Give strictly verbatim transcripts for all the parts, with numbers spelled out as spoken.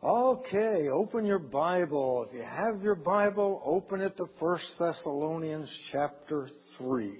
Okay, open your Bible. If you have your Bible, open it to First Thessalonians chapter three.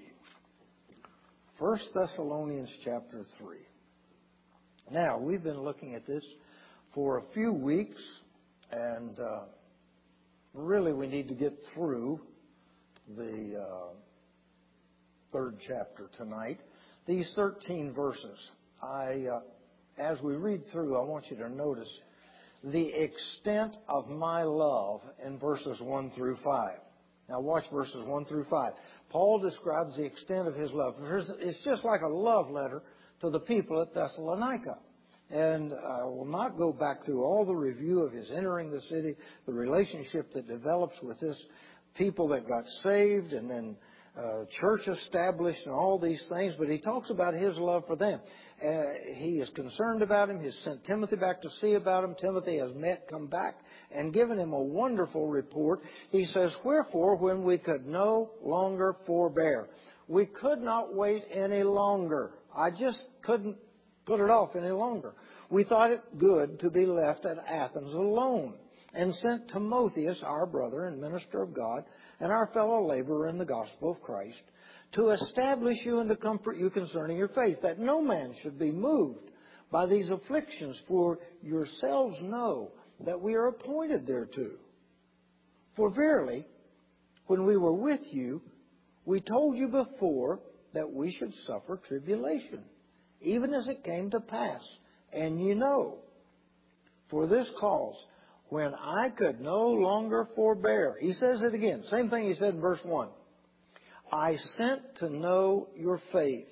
First Thessalonians chapter three. Now, we've been looking at this for a few weeks, and uh, really we need to get through the uh, third chapter tonight. These thirteen verses. I, uh, as we read through, I want you to notice the extent of my love in verses one through five. Now watch verses one through five. Paul describes the extent of his love. It's just like a love letter to the people at Thessalonica. And I will not go back through all the review of his entering the city, the relationship that develops with this people that got saved and then uh, church established and all these things. But he talks about his love for them. Uh, he is concerned about him. He's sent Timothy back to see about him. Timothy has met, come back, and given him a wonderful report. He says, wherefore, when we could no longer forbear, we could not wait any longer. I just couldn't put it off any longer. We thought it good to be left at Athens alone, and sent Timotheus, our brother and minister of God, and our fellow laborer in the gospel of Christ, to establish you and to comfort you concerning your faith, that no man should be moved by these afflictions, for yourselves know that we are appointed thereto. For verily, when we were with you, we told you before that we should suffer tribulation, even as it came to pass. And ye know, for this cause, when I could no longer forbear. He says it again. Same thing he said in verse one. I sent to know your faith.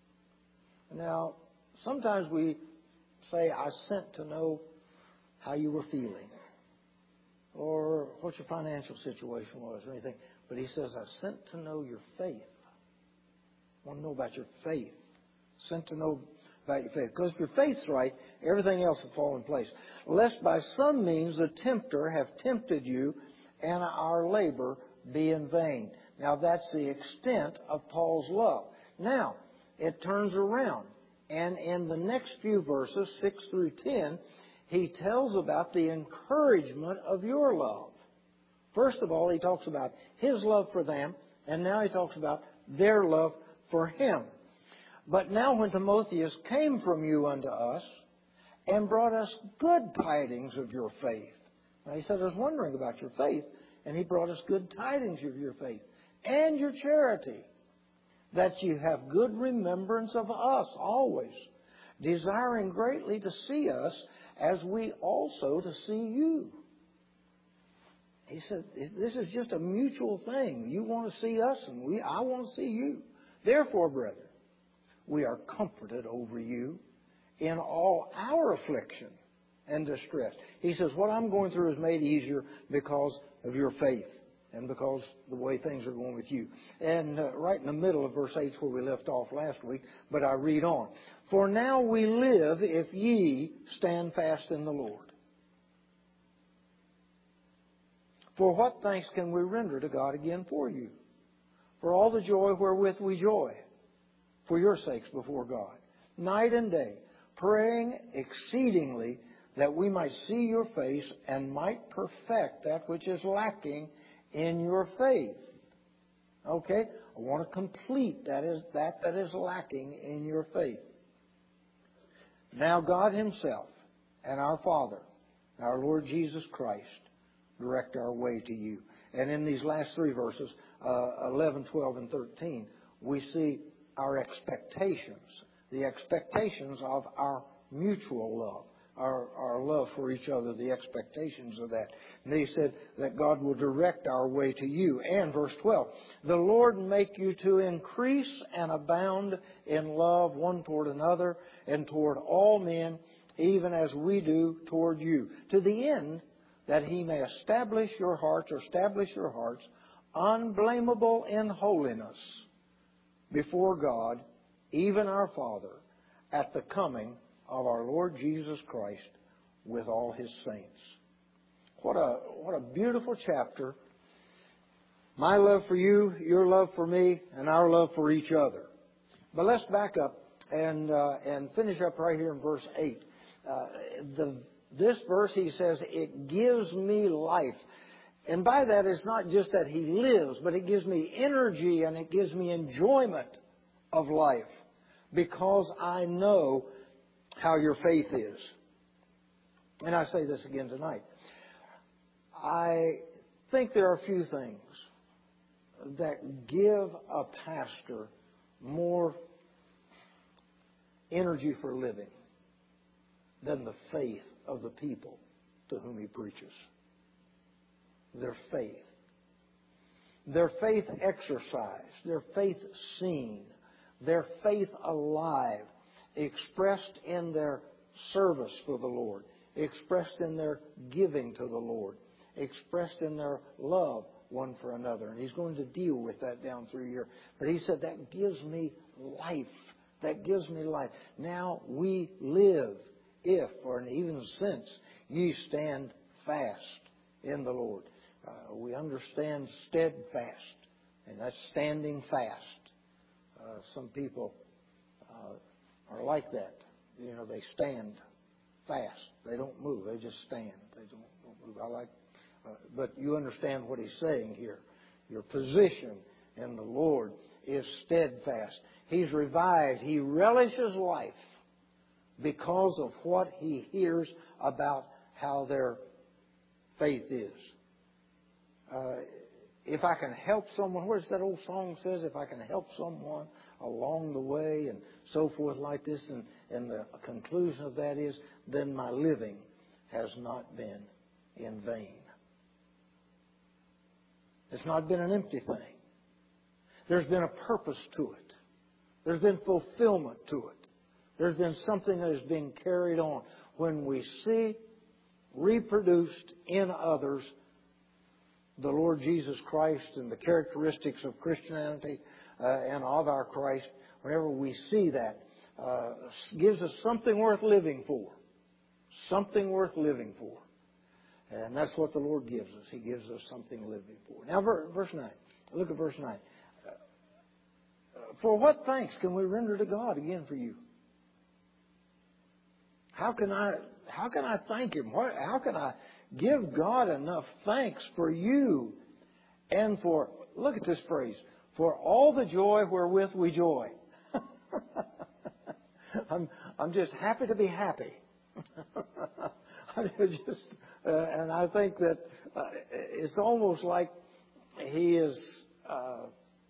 Now, sometimes we say, I sent to know how you were feeling, or what your financial situation was, or anything. But he says, I sent to know your faith. I want to know about your faith. Sent to know about your faith. Because if your faith's right, everything else will fall in place. Lest by some means the tempter have tempted you, and our labor be in vain. Now that's the extent of Paul's love. Now, it turns around. And in the next few verses, six through ten, he tells about the encouragement of your love. First of all, he talks about his love for them, and now he talks about their love for him. But now when Timotheus came from you unto us and brought us good tidings of your faith. Now he said, I was wondering about your faith, and he brought us good tidings of your faith and your charity, that you have good remembrance of us always, desiring greatly to see us as we also to see you. He said, this is just a mutual thing. You want to see us, and we I want to see you. Therefore, brethren, we are comforted over you in all our affliction and distress. He says, what I'm going through is made easier because of your faith and because the way things are going with you. And uh, right in the middle of verse eight is where we left off last week, but I read on. For now we live if ye stand fast in the Lord. For what thanks can we render to God again for you? For all the joy wherewith we joy, for your sakes before God, night and day, praying exceedingly that we might see your face and might perfect that which is lacking in your faith. Okay? I want to complete that is that that is lacking in your faith. Now God himself and our Father, our Lord Jesus Christ, direct our way to you. And in these last three verses, uh, eleven, twelve, and thirteen, we see our expectations, the expectations of our mutual love, our, our love for each other, the expectations of that. And he said that God will direct our way to you. And verse twelve, the Lord make you to increase and abound in love one toward another and toward all men, even as we do toward you, to the end that he may establish your hearts, or establish your hearts, unblameable in holiness before God, even our Father, at the coming of our Lord Jesus Christ with all his saints. What a, what a beautiful chapter. My love for you, your love for me, and our love for each other. But let's back up and, uh, and finish up right here in verse eight. Uh, the this verse, he says, it gives me life. And by that, it's not just that he lives, but it gives me energy and it gives me enjoyment of life because I know how your faith is. And I say this again tonight. I think there are a few things that give a pastor more energy for living than the faith of the people to whom he preaches. Their faith. Their faith exercised. Their faith seen. Their faith alive. Expressed in their service for the Lord. Expressed in their giving to the Lord. Expressed in their love one for another. And he's going to deal with that down through here. But he said, that gives me life. That gives me life. Now we live if, or even since, ye stand fast in the Lord. Uh, we understand steadfast, and that's standing fast. Uh, some people uh, are like that. You know, they stand fast. They don't move. They just stand. They don't, don't move. I like, uh, but you understand what he's saying here. Your position in the Lord is steadfast. He's revived. He relishes life because of what he hears about how their faith is. Uh, if I can help someone, where's that old song says, if I can help someone along the way and so forth like this, and, and the conclusion of that is, then my living has not been in vain. It's not been an empty thing. There's been a purpose to it. There's been fulfillment to it. There's been something that is being carried on. When we see reproduced in others the Lord Jesus Christ and the characteristics of Christianity uh, and of our Christ, whenever we see that, uh, gives us something worth living for. Something worth living for. And that's what the Lord gives us. He gives us something living for. Now, verse nine. Look at verse nine. Uh, for what thanks can we render to God again for you? How can I, how can I thank Him? How can I give God enough thanks for you and for, look at this phrase, for all the joy wherewith we joy. I'm, I'm just happy to be happy. I just, uh, and I think that uh, it's almost like he is, uh,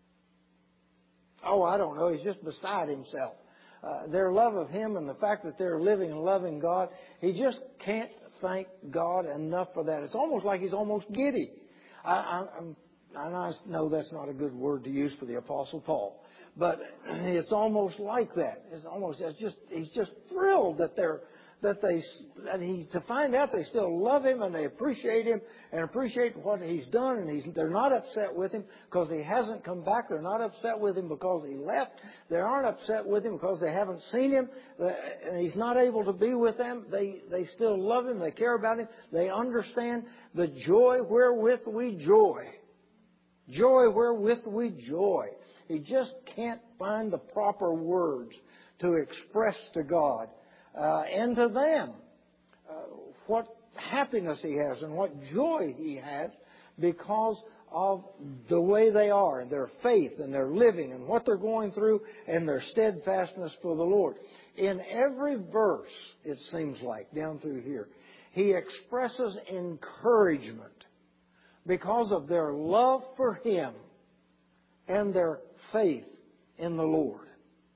oh, I don't know, he's just beside himself. Uh, their love of Him and the fact that they're living and loving God, he just can't thank God enough for that. It's almost like he's almost giddy. I, I, I'm, and I know that's not a good word to use for the Apostle Paul, but it's almost like that. It's almost, it's just, he's just thrilled that they're, that they, that he, to find out they still love him and they appreciate him and appreciate what he's done, and he's, they're not upset with him because he hasn't come back. They're not upset with him because he left. They aren't upset with him because they haven't seen him and he's not able to be with them. They, they still love him. They care about him. They understand the joy wherewith we joy. Joy wherewith we joy. He just can't find the proper words to express to God uh, and to them uh, what happiness He has and what joy He has because of the way they are and their faith and their living and what they're going through and their steadfastness for the Lord. In every verse, it seems like, down through here, He expresses encouragement because of their love for Him and their faith in the Lord.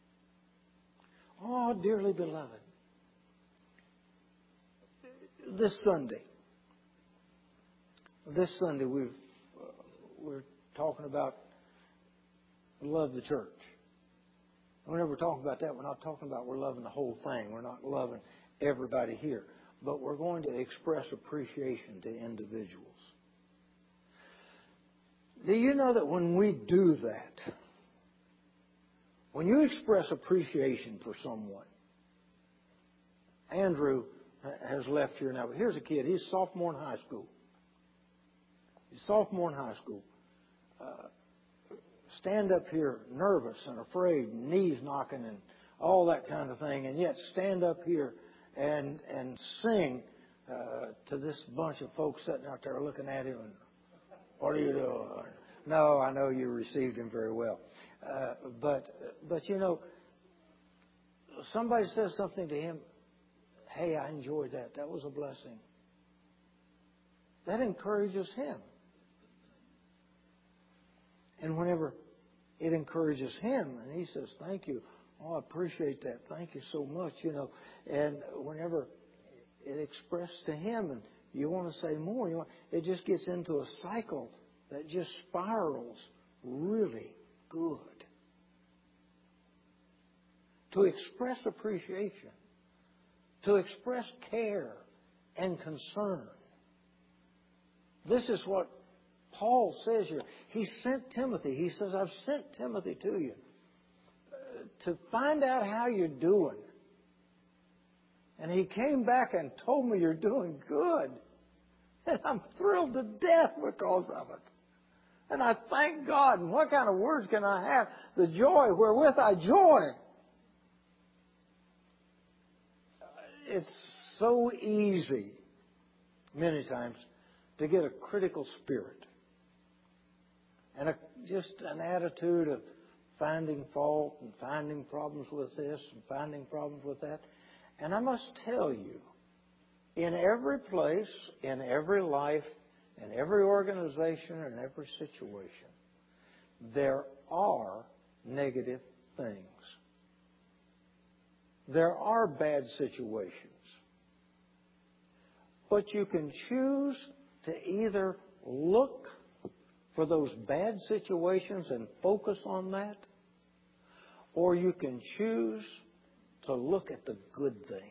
Oh, dearly beloved, this Sunday, this Sunday we've, uh, we're talking about love the church. Whenever we're talking about that, we're not talking about we're loving the whole thing. We're not loving everybody here. But we're going to express appreciation to individuals. Do you know that when we do that, when you express appreciation for someone, Andrew has left here now, but here's a kid, he's a sophomore in high school. He's a sophomore in high school. Uh, stand up here nervous and afraid, knees knocking and all that kind of thing, and yet stand up here and, and sing uh, to this bunch of folks sitting out there looking at him and, what are you doing? No, I know you received him very well. Uh, but, but you know, somebody says something to him, hey, I enjoyed that. That was a blessing. That encourages him. And whenever it encourages him, and he says, thank you. Oh, I appreciate that. Thank you so much, you know. And whenever it expressed to him and you want to say more, you want, it just gets into a cycle that just spirals really good. To express appreciation, to express care and concern. This is what Paul says here. He sent Timothy. He says, I've sent Timothy to you uh, to find out how you're doing. And he came back and told me you're doing good. And I'm thrilled to death because of it. And I thank God. And what kind of words can I have? The joy wherewith I joy. It's so easy, many times, to get a critical spirit. And a, just an attitude of finding fault and finding problems with this and finding problems with that. And I must tell you, in every place, in every life, in every organization, in every situation, there are negative things. There are bad situations. But you can choose to either look for those bad situations and focus on that, or you can choose to look at the good things.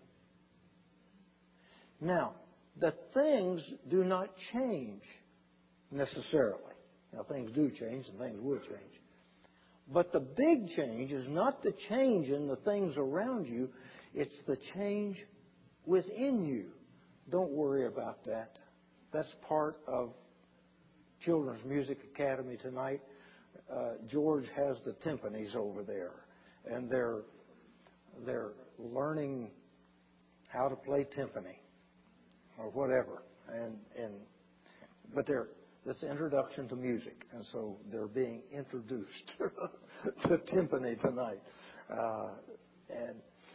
Now, the things do not change necessarily. Now, things do change and things will change. But the big change is not the change in the things around you, it's the change within you. Don't worry about that. That's part of Children's Music Academy tonight. Uh, George has the timpanis over there, and they're they're learning how to play timpani or whatever, and and but they're it's introduction to music, and so they're being introduced to timpani tonight, uh, and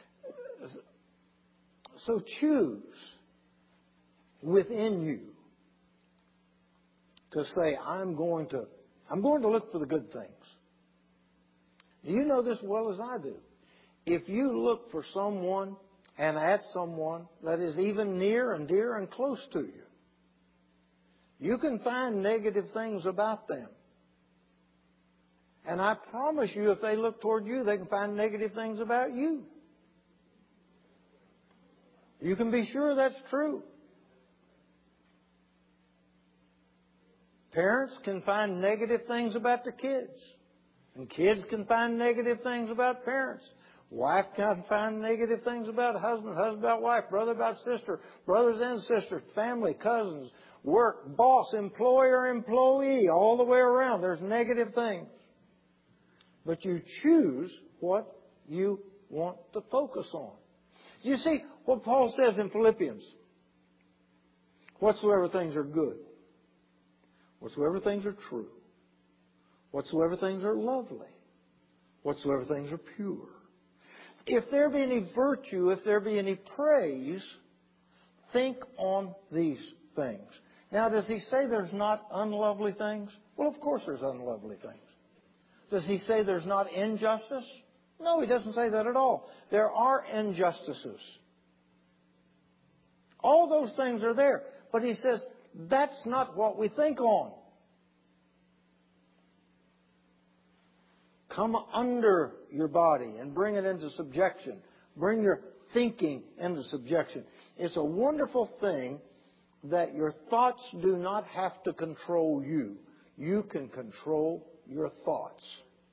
so choose within you to say, I'm going to, I'm going to look for the good things. You know this as well as I do. If you look for someone and at someone that is even near and dear and close to you, you can find negative things about them. And I promise you, if they look toward you, they can find negative things about you. You can be sure that's true. Parents can find negative things about their kids. And kids can find negative things about parents. Wife can find negative things about husband, husband about wife, brother about sister, brothers and sisters, family, cousins, work, boss, employer, employee, all the way around. There's negative things. But you choose what you want to focus on. You see what Paul says in Philippians. Whatsoever things are good. Whatsoever things are true. Whatsoever things are lovely. Whatsoever things are pure. If there be any virtue, if there be any praise, think on these things. Now, does he say there's not unlovely things? Well, of course there's unlovely things. Does he say there's not injustice? No, he doesn't say that at all. There are injustices. All those things are there. But he says, that's not what we think on. Come under your body and bring it into subjection. Bring your thinking into subjection. It's a wonderful thing that your thoughts do not have to control you. You can control your thoughts.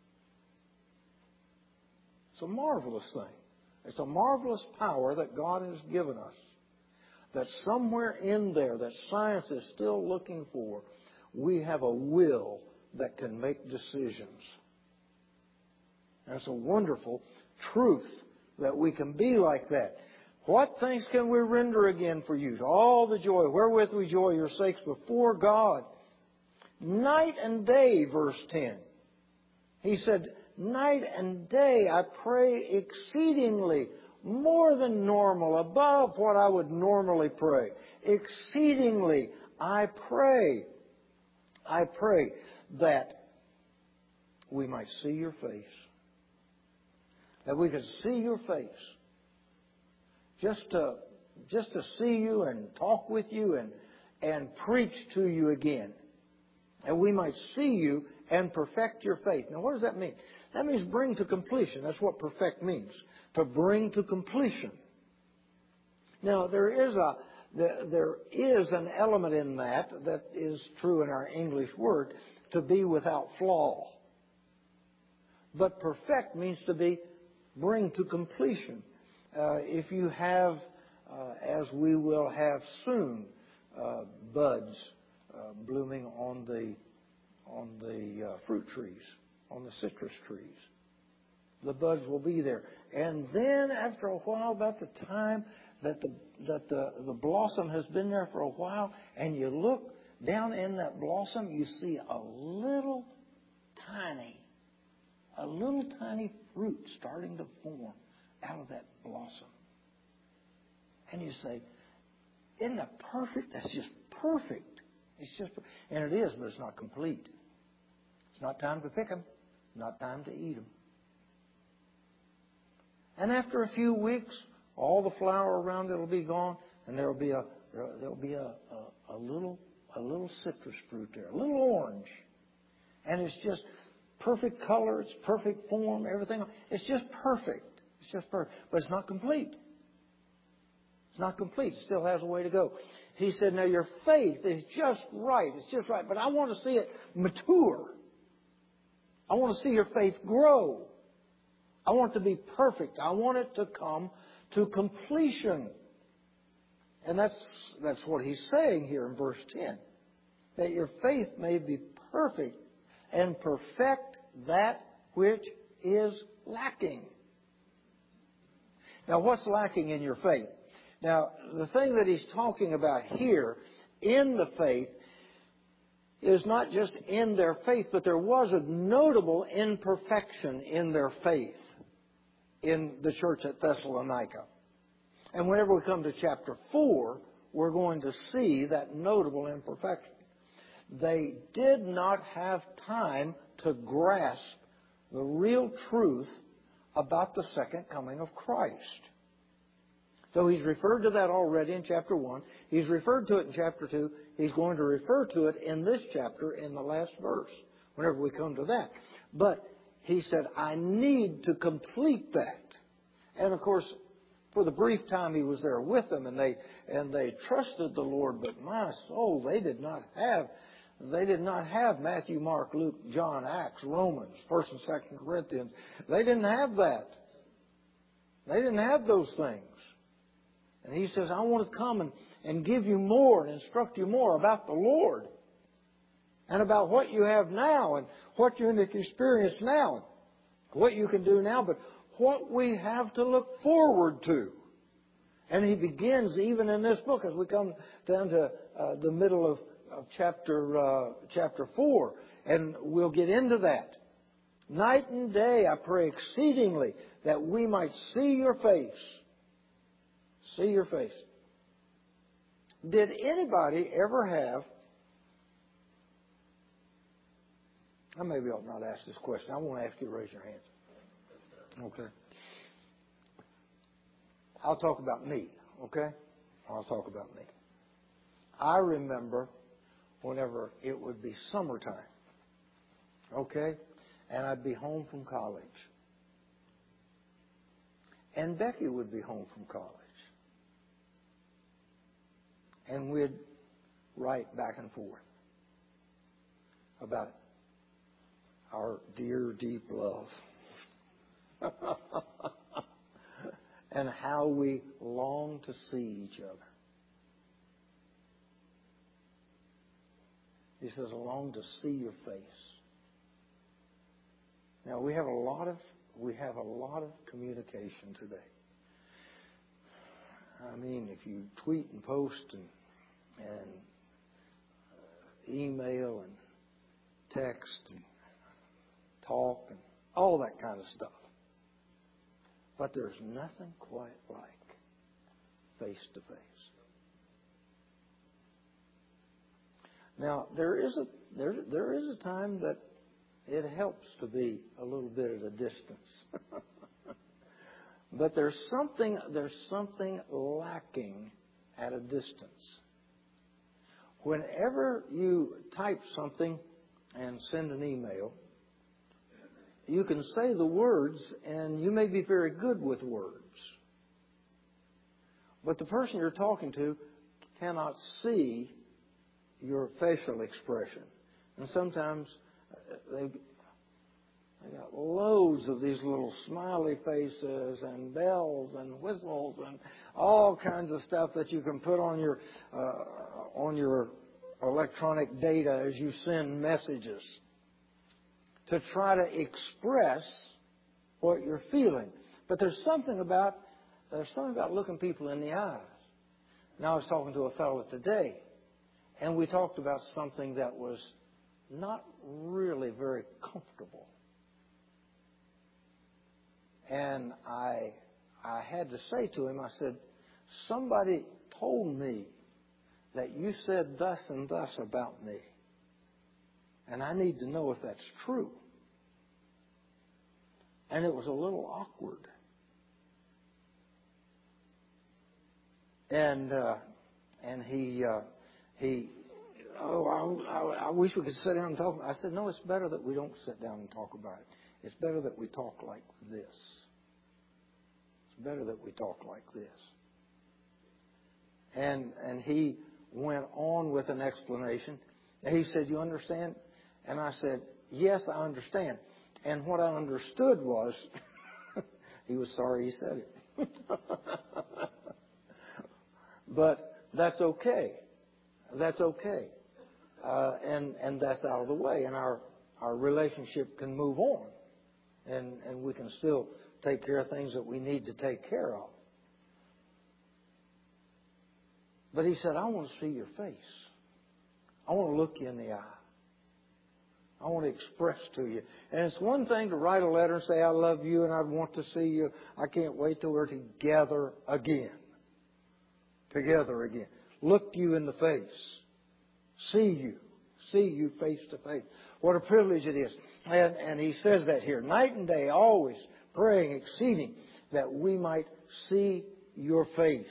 It's a marvelous thing. It's a marvelous power that God has given us. That somewhere in there that science is still looking for, we have a will that can make decisions. And it's a wonderful truth that we can be like that. What thanks can we render again for you? To all the joy wherewith we joy your sakes before God. Night and day, verse ten. He said, night and day I pray exceedingly, more than normal, above what I would normally pray. Exceedingly I pray. I pray that we might see your face. That we could see your face. Just to, just to see you and talk with you and, and preach to you again. And we might see you and perfect your faith. Now what does that mean? That means bring to completion. That's what perfect means. To bring to completion. Now there is a there is an element in that that is true in our English word, to be without flaw. But perfect means to be bring to completion. Uh, if you have, uh, as we will have soon, uh, buds uh, blooming on the on the uh, fruit trees, on the citrus trees. The buds will be there. And then after a while, about the time that the that the, the blossom has been there for a while, and you look down in that blossom, you see a little tiny, a little tiny fruit starting to form out of that blossom. And you say, isn't that perfect? That's just perfect. It's just, and it is, but it's not complete. It's not time to pick them. Not time to eat them. And after a few weeks, all the flower around it will be gone, and there will be a there will be a, a, a little a little citrus fruit there, a little orange, and it's just perfect color, it's perfect form, everything. It's just perfect. It's just perfect, but it's not complete. It's not complete. It still has a way to go. He said, "Now your faith is just right. It's just right, but I want to see it mature. I want to see your faith grow. I want it to be perfect. I want it to come to completion." And that's that's what he's saying here in verse ten. That your faith may be perfect and perfect that which is lacking. Now, what's lacking in your faith? Now, the thing that he's talking about here in the faith is not just in their faith, but there was a notable imperfection in their faith in the church at Thessalonica. And whenever we come to chapter four, we're going to see that notable imperfection. They did not have time to grasp the real truth about the second coming of Christ. So he's referred to that already in chapter one. He's referred to it in chapter two. He's going to refer to it in this chapter in the last verse, whenever we come to that. But he said, I need to complete that. And of course, for the brief time he was there with them, and they and they trusted the Lord, but my soul, they did not have they did not have Matthew, Mark, Luke, John, Acts, Romans, First and Second Corinthians. They didn't have that. They didn't have those things. And he says, I want to come and, and give you more and instruct you more about the Lord and about what you have now and what you can experience now and what you can do now, but what we have to look forward to. And he begins even in this book as we come down to uh, the middle of, of chapter uh, chapter four, and we'll get into that. Night and day I pray exceedingly that we might see your face. See your face. Did anybody ever have, I maybe ought not ask this question. I want to ask you to raise your hands. Okay. I'll talk about me, okay? I'll talk about me. I remember whenever it would be summertime, okay? And I'd be home from college. And Becky would be home from college. And we'd write back and forth about our dear, deep love. And how we long to see each other. He says, I long to see your face. Now we have a lot of we have a lot of communication today. I mean, if you tweet and post and, and uh, email and text and talk and all that kind of stuff. But there's nothing quite like face-to-face. Now, there is a there there is a time that it helps to be a little bit at a distance. But there's something there's something lacking at a distance. Whenever you type something and send an email, you can say the words, and you may be very good with words. But the person you're talking to cannot see your facial expression. And sometimes they've they got loads of these little smiley faces and bells and whistles and all kinds of stuff that you can put on your uh, on your electronic data as you send messages to try to express what you're feeling. But there's something about there's something about looking people in the eyes. Now I was talking to a fellow today, and we talked about something that was not really very comfortable. And I I had to say to him, I said, somebody told me that you said thus and thus about me. And I need to know if that's true. And it was a little awkward. And uh, and he uh, he oh I, I, I wish we could sit down and talk. I said, no, it's better that we don't sit down and talk about it. It's better that we talk like this. It's better that we talk like this. And and he went on with an explanation. And he said, you understand? And I said, yes, I understand. And what I understood was, he was sorry he said it. But that's okay. That's okay. Uh, and, and that's out of the way. And our, our relationship can move on. And, and we can still take care of things that we need to take care of. But he said, I want to see your face. I want to look you in the eye. I want to express to you. And it's one thing to write a letter and say, I love you and I want to see you. I can't wait till we're together again. Together again. Look you in the face. See you. See you face to face. What a privilege it is. And, and he says that here. Night and day, always praying, exceeding, that we might see your face.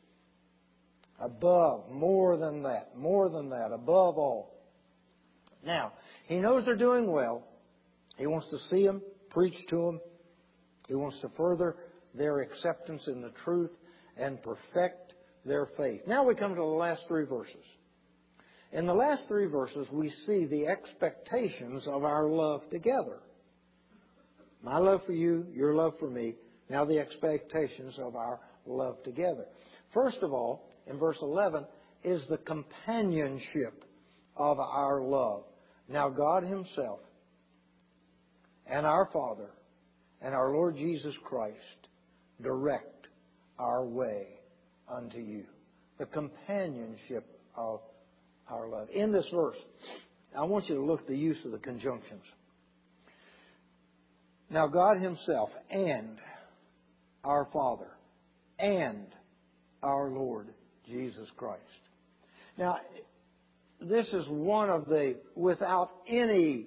Above, more than that, more than that, above all. Now, he knows they're doing well. He wants to see them, preach to them. He wants to further their acceptance in the truth and perfect their faith. Now we come to the last three verses. In the last three verses, we see the expectations of our love together. My love for you, your love for me. Now the expectations of our love together. First of all, in verse eleven, is the companionship of our love. Now God Himself and our Father and our Lord Jesus Christ direct our way unto you. The companionship of our love. In this verse, I want you to look at the use of the conjunctions. Now God Himself and our Father and our Lord Jesus Christ. Now, this is one of the, without any,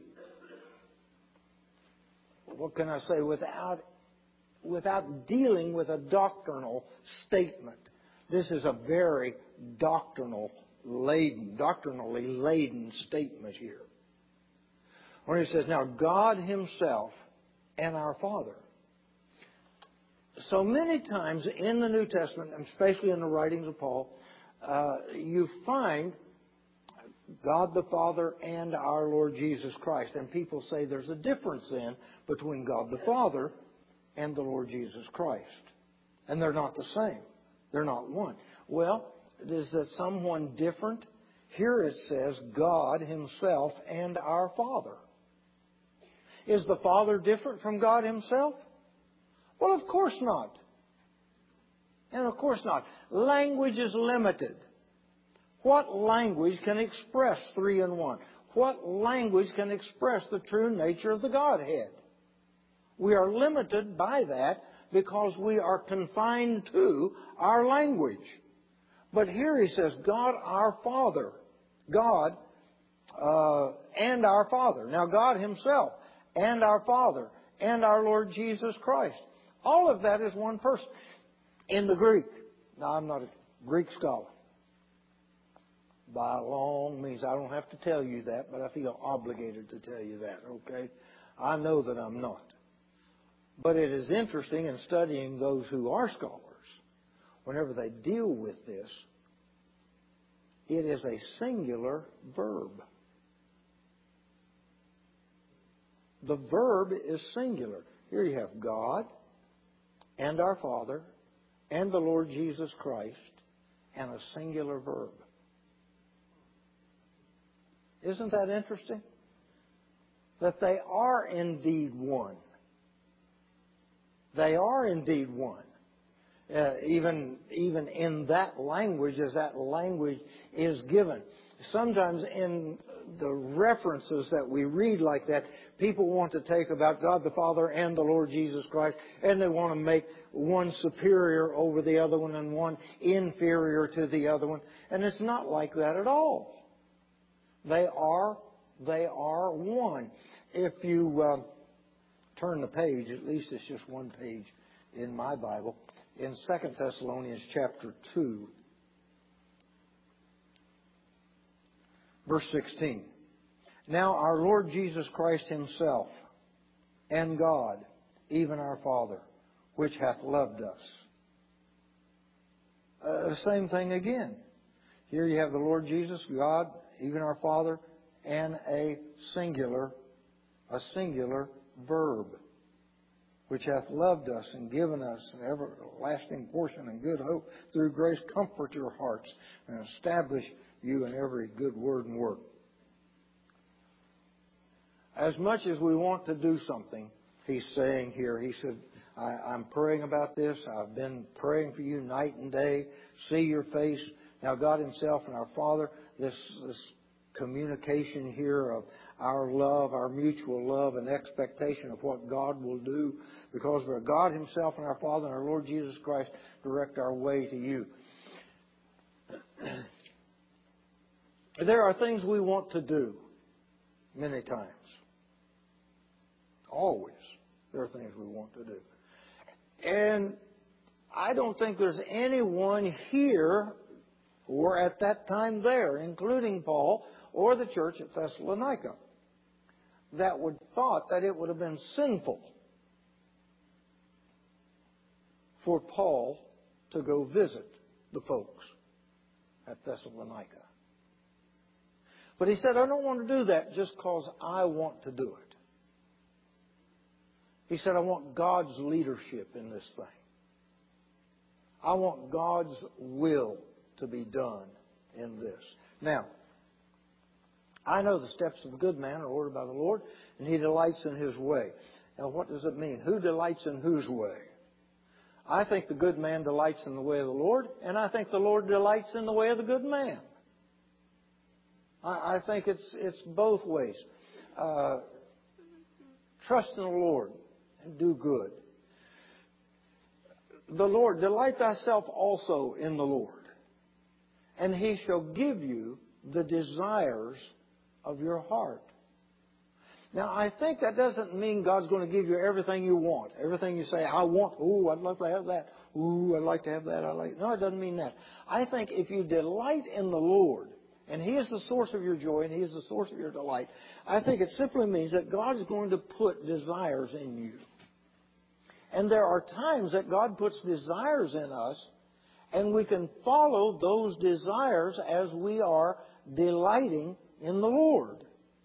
what can I say, without, without dealing with a doctrinal statement. This is a very doctrinal laden, doctrinally laden statement here. When he says, now God Himself and our Father. So many times in the New Testament, and especially in the writings of Paul, uh, you find God the Father and our Lord Jesus Christ. And people say there's a difference then between God the Father and the Lord Jesus Christ. And they're not the same. They're not one. Well, is that someone different? Here it says God Himself and our Father. Is the Father different from God Himself? Well, of course not. And of course not. Language is limited. What language can express three in one? What language can express the true nature of the Godhead? We are limited by that because we are confined to our language. But here he says, God our Father. God uh, and our Father. Now God Himself and our Father and our Lord Jesus Christ. All of that is one person. In the Greek. Now I'm not a Greek scholar. By long means, I don't have to tell you that, but I feel obligated to tell you that, okay? I know that I'm not. But it is interesting in studying those who are scholars, whenever they deal with this, it is a singular verb. The verb is singular. Here you have God and our Father and the Lord Jesus Christ and a singular verb. Isn't that interesting? That they are indeed one. They are indeed one. Uh, even, even in that language, as that language is given. Sometimes in the references that we read like that, people want to take about God the Father and the Lord Jesus Christ, and they want to make one superior over the other one and one inferior to the other one. And it's not like that at all. They are, they are one. If you uh, turn the page, at least it's just one page in my Bible, in Second Thessalonians chapter two, verse sixteen. Now our Lord Jesus Christ Himself and God, even our Father, which hath loved us. Uh, the same thing again. Here you have the Lord Jesus, God, even our Father, and a singular, a singular verb, which hath loved us and given us an everlasting portion and good hope through grace, comfort your hearts and establish you in every good word and work. As much as we want to do something, he's saying here, he said, I, I'm praying about this. I've been praying for you night and day. See your face. Now God Himself and our Father, this, this communication here of our love, our mutual love and expectation of what God will do, because we're God Himself and our Father and our Lord Jesus Christ direct our way to you. There are things we want to do many times. Always. There are things we want to do. And I don't think there's anyone here or at that time there, including Paul or the church at Thessalonica, that would thought that it would have been sinful for Paul to go visit the folks at Thessalonica. But he said, I don't want to do that just because I want to do it. He said, I want God's leadership in this thing. I want God's will to be done in this. Now, I know the steps of a good man are ordered by the Lord, and he delights in his way. Now, what does it mean? Who delights in whose way? I think the good man delights in the way of the Lord, and I think the Lord delights in the way of the good man. I, I think it's it's both ways. Uh, trust in the Lord and do good. The Lord, delight thyself also in the Lord, and He shall give you the desires of your heart. Now, I think that doesn't mean God's going to give you everything you want. Everything you say, I want, ooh, I'd love to have that. Ooh, I'd like to have that. I like. No, it doesn't mean that. I think if you delight in the Lord, and He is the source of your joy, and He is the source of your delight, I think it simply means that God is going to put desires in you. And there are times that God puts desires in us, and we can follow those desires as we are delighting in the Lord.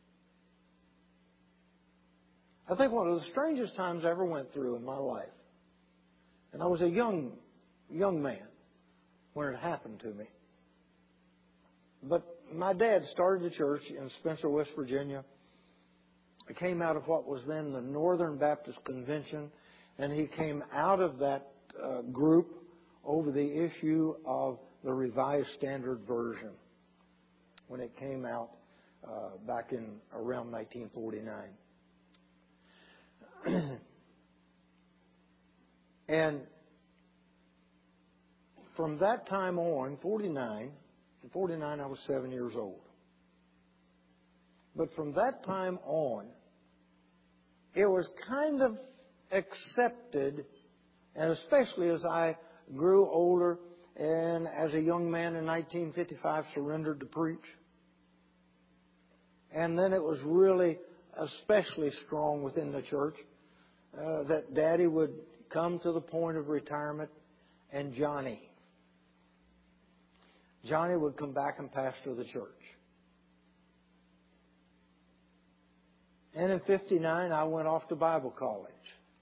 I think one of the strangest times I ever went through in my life, and I was a young, young man when it happened to me. But my dad started a church in Spencer, West Virginia. It came out of what was then the Northern Baptist Convention, and he came out of that uh, group over the issue of the Revised Standard Version when it came out uh, back in around nineteen forty-nine. And from that time on, forty-nine, in forty-nine I was seven years old. But from that time on, it was kind of accepted, and especially as I grew older and as a young man in nineteen fifty-five surrendered to preach. And then it was really especially strong within the church uh, that Daddy would come to the point of retirement, and Johnny. Johnny would come back and pastor the church. And in fifty-nine, I went off to Bible college.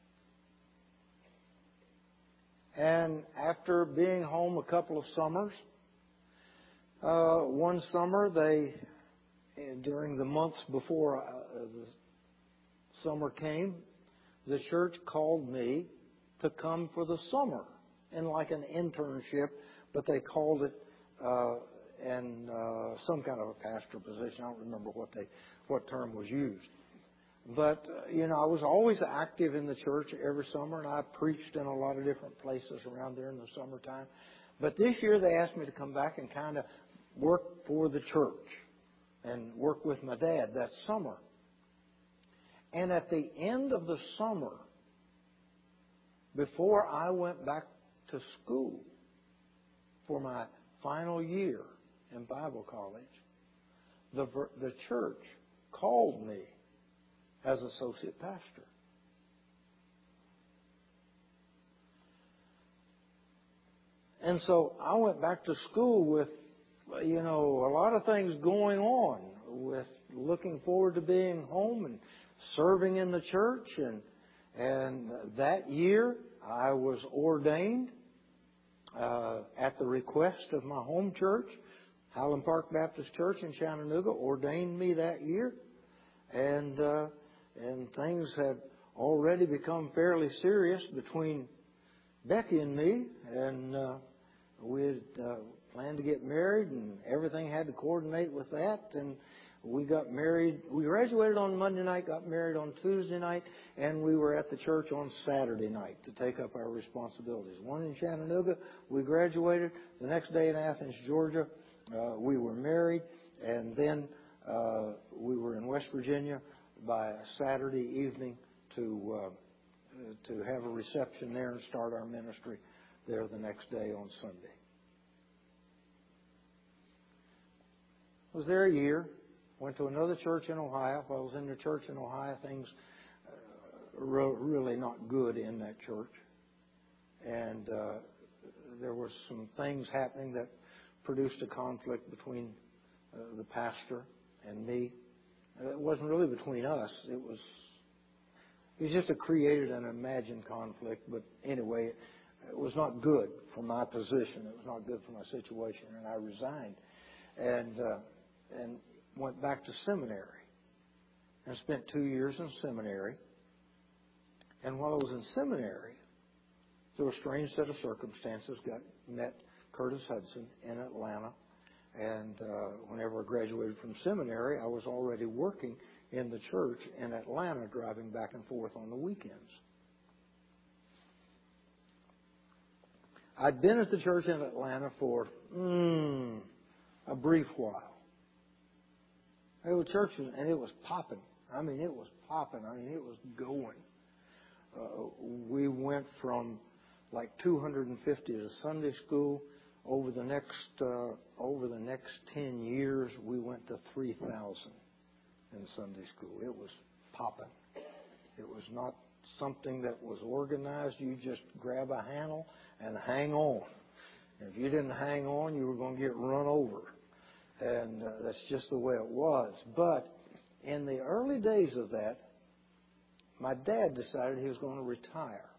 And after being home a couple of summers, uh, one summer they, during the months before uh, the summer came, the church called me to come for the summer in like an internship, but they called it uh, in uh, some kind of a pastor position. I don't remember what they what term was used. But, uh, you know, I was always active in the church every summer, and I preached in a lot of different places around there in the summertime. But this year they asked me to come back and kind of work for the church and work with my dad that summer. And at the end of the summer, before I went back to school for my final year in Bible college, the, the church called me as associate pastor. And so I went back to school with, you know, a lot of things going on, with looking forward to being home and serving in the church. And and that year I was ordained uh, at the request of my home church. Highland Park Baptist Church in Chattanooga ordained me that year. And uh, and things had already become fairly serious between Becky and me, and uh, we had uh, planned to get married, and everything had to coordinate with that. And we got married. We graduated on Monday night, got married on Tuesday night, and we were at the church on Saturday night to take up our responsibilities. One in Chattanooga, we graduated. The next day in Athens, Georgia, uh, we were married, and then uh, we were in West Virginia by Saturday evening to uh, to have a reception there and start our ministry there the next day on Sunday. I was there a year. Went to another church in Ohio. While I was in the church in Ohio, things uh, were really not good in that church. And uh, there were some things happening that produced a conflict between uh, the pastor and me. It wasn't really between us. It was it was just a created and imagined conflict. But anyway, it, it was not good for my position. It was not good for my situation, and I resigned and uh, and went back to seminary and spent two years in seminary. And while I was in seminary, through a strange set of circumstances, got met Curtis Hudson in Atlanta. And uh, whenever I graduated from seminary, I was already working in the church in Atlanta, driving back and forth on the weekends. I'd been at the church in Atlanta for mm, a brief while. It was church, and it was popping. I mean, it was popping. I mean, it was going. Uh, we went from like two hundred fifty to Sunday school. Over the next uh, over the next ten years, we went to three thousand in Sunday school. It was popping. It was not something that was organized. You just grab a handle and hang on. If you didn't hang on, you were going to get run over. And uh, that's just the way it was. But in the early days of that, my dad decided he was going to retire.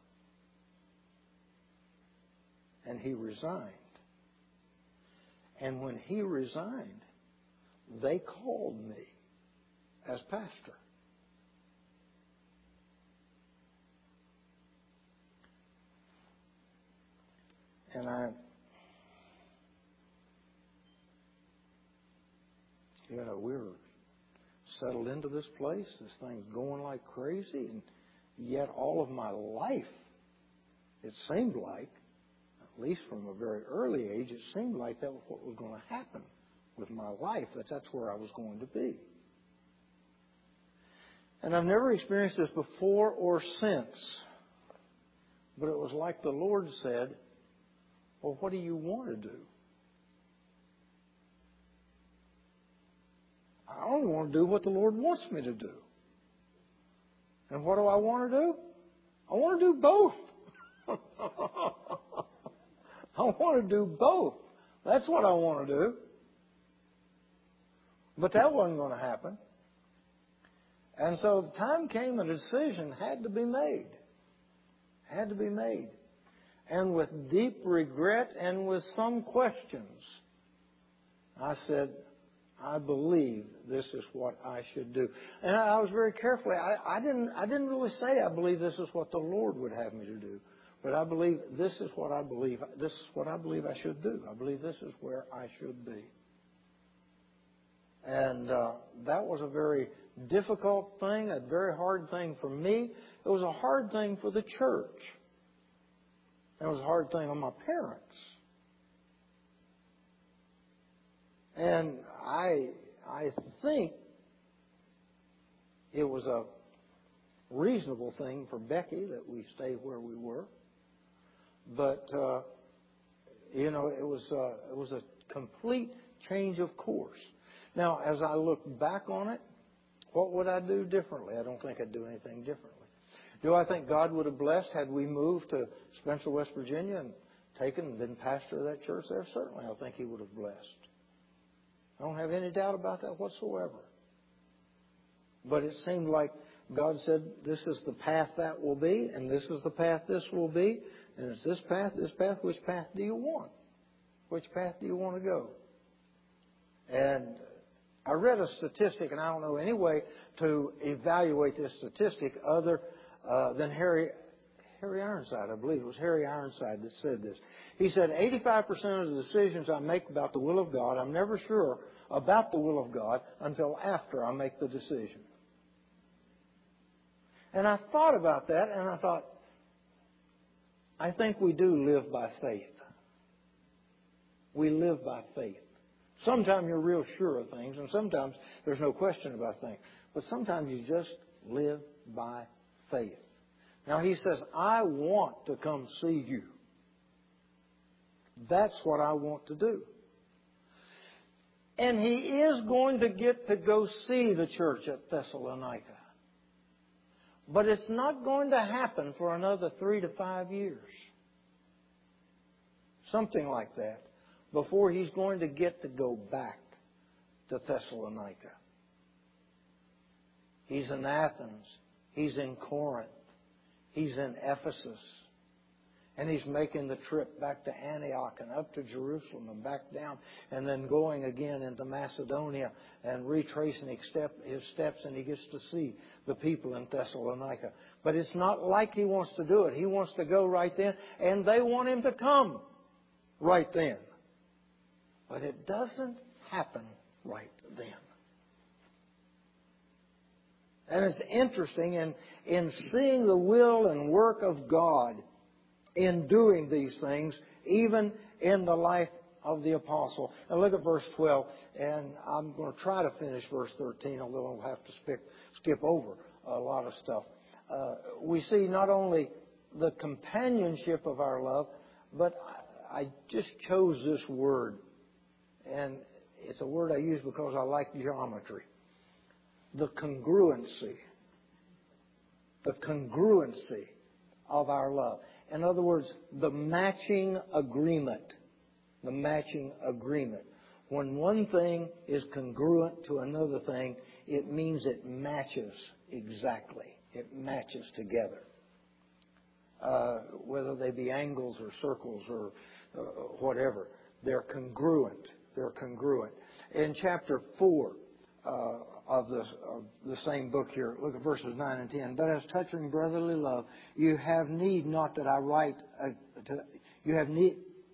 And he resigned. And when he resigned, they called me as pastor. and I, you know, we were settled into this place. This thing's going like crazy, and yet all of my life, it seemed like, at least from a very early age, it seemed like that was what was going to happen with my life, that that's where I was going to be. And I've never experienced this before or since, but it was like the Lord said, well, what do you want to do? I only want to do what the Lord wants me to do. And what do I want to do? I want to do both. I want to do both. That's what I want to do. But that wasn't going to happen. And so the time came, a decision had to be made. Had to be made. And with deep regret and with some questions, I said, I believe this is what I should do. And I was very careful. I, I didn't I didn't really say I believe this is what the Lord would have me to do. But I believe this is what I believe. This is what I believe I should do. I believe this is where I should be. And uh, that was a very difficult thing, a very hard thing for me. It was a hard thing for the church. It was a hard thing on my parents. And I I think it was a reasonable thing for Becky that we stay where we were. But, uh, you know, it was, uh, it was a complete change of course. Now, as I look back on it, what would I do differently? I don't think I'd do anything differently. Do I think God would have blessed had we moved to Spencer, West Virginia and taken and been pastor of that church there? Certainly, I think He would have blessed. I don't have any doubt about that whatsoever. But it seemed like God said, this is the path that will be, and this is the path this will be, and it's this path, this path. Which path do you want? Which path do you want to go? And I read a statistic, and I don't know any way to evaluate this statistic other uh, than Harry Harry Ironside. I believe it was Harry Ironside that said this. He said, eighty-five percent of the decisions I make about the will of God, I'm never sure about the will of God until after I make the decision. And I thought about that, and I thought, I think we do live by faith. We live by faith. Sometimes you're real sure of things, and sometimes there's no question about things. But sometimes you just live by faith. Now, he says, I want to come see you. That's what I want to do. And he is going to get to go see the church at Thessalonica. But it's not going to happen for another three to five years. Something like that. Before he's going to get to go back to Thessalonica. He's in Athens. He's in Corinth. He's in Ephesus. And he's making the trip back to Antioch and up to Jerusalem and back down, and then going again into Macedonia and retracing his, step, his steps, and he gets to see the people in Thessalonica. But it's not like he wants to do it. He wants to go right then, and they want him to come right then. But it doesn't happen right then. And it's interesting in, in seeing the will and work of God in doing these things, even in the life of the apostle. Now look at verse twelve, and I'm going to try to finish verse thirteen, although I'll have to skip, skip over a lot of stuff. Uh, we see not only the companionship of our love, but I, I just chose this word, and it's a word I use because I like geometry. The congruency. The congruency of our love. In other words, the matching agreement. The matching agreement. When one thing is congruent to another thing, it means it matches exactly. It matches together. Uh, whether they be angles or circles or uh, whatever. They're congruent. They're congruent. In chapter four uh, of, the, of the same book here, look at verses nine and ten. But as touching brotherly love, you have need not that I write, uh, to, you have need,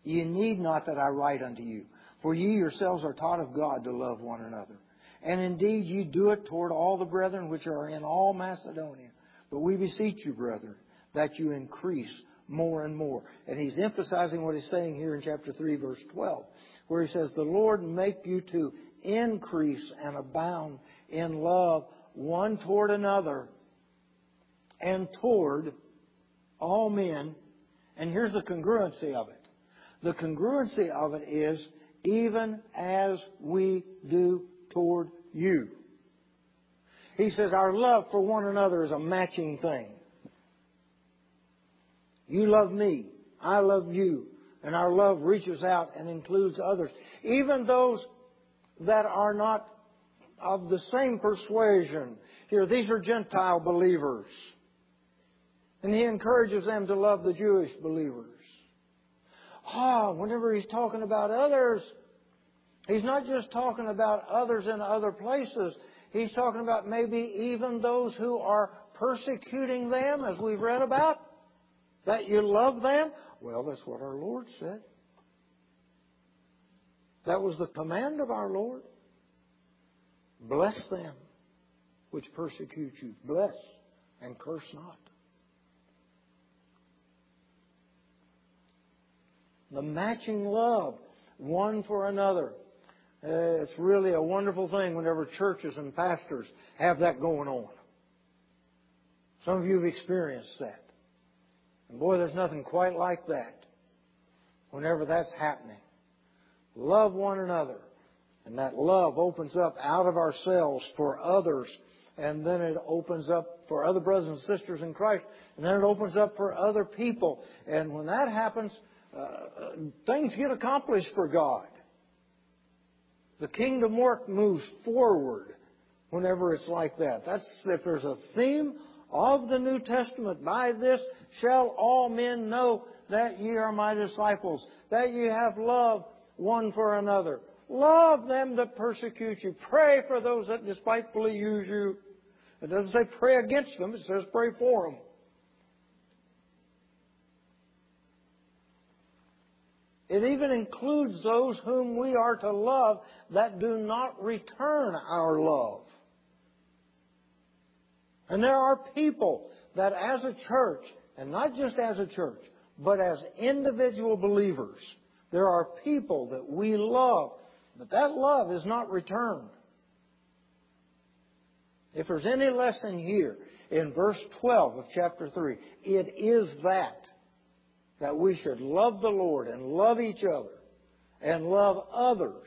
Ye need not that I write unto you, for ye yourselves are taught of God to love one another. And indeed ye do it toward all the brethren which are in all Macedonia. But we beseech you, brethren, that you increase more and more. And he's emphasizing what he's saying here in chapter three, verse twelve, where he says, the Lord make you to increase and abound in love one toward another and toward all men. And here's the congruency of it. The congruency of it is, even as we do toward you. He says our love for one another is a matching thing. You love me, I love you, and our love reaches out and includes others. Even those that are not of the same persuasion. Here, these are Gentile believers. And he encourages them to love the Jewish believers. Ah, whenever he's talking about others, he's not just talking about others in other places. He's talking about maybe even those who are persecuting them, as we've read about. That you love them. Well, that's what our Lord said. That was the command of our Lord. Bless them which persecute you. Bless and curse not. The matching love one for another. Uh, it's really a wonderful thing whenever churches and pastors have that going on. Some of you have experienced that. And boy, there's nothing quite like that whenever that's happening. Love one another. And that love opens up out of ourselves for others. And then it opens up for other brothers and sisters in Christ. And then it opens up for other people. And when that happens, uh, things get accomplished for God. The kingdom work moves forward whenever it's like that. That's if there's a theme of the New Testament. By this shall all men know that ye are my disciples, that ye have love one for another. Love them that persecute you. Pray for those that despitefully use you. It doesn't say pray against them. It says pray for them. It even includes those whom we are to love that do not return our love. And there are people that as a church, and not just as a church, but as individual believers, there are people that we love, but that love is not returned. If there's any lesson here in verse twelve of chapter three, it is that. That we should love the Lord and love each other and love others.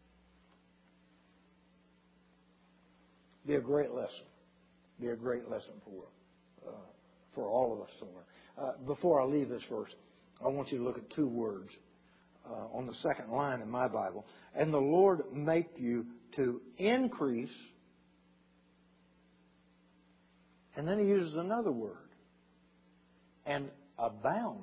Be a great lesson. Be a great lesson for, uh, for all of us to learn. Uh, before I leave this verse, I want you to look at two words uh, on the second line in my Bible. And the Lord make you to increase. And then he uses another word. And abound.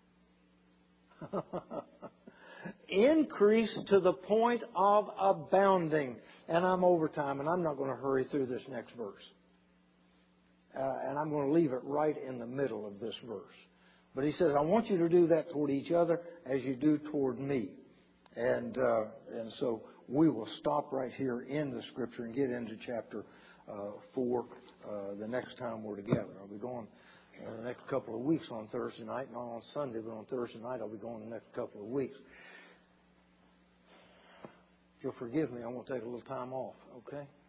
Increase to the point of abounding. And I'm over time, and I'm not going to hurry through this next verse. Uh, and I'm going to leave it right in the middle of this verse. But he says, I want you to do that toward each other as you do toward me. And uh, and so we will stop right here in the Scripture and get into chapter uh, four uh, the next time we're together. I'll be going uh, the next couple of weeks on Thursday night, not on Sunday, but on Thursday night I'll be going the next couple of weeks. If you'll forgive me, I'm going to take a little time off, okay?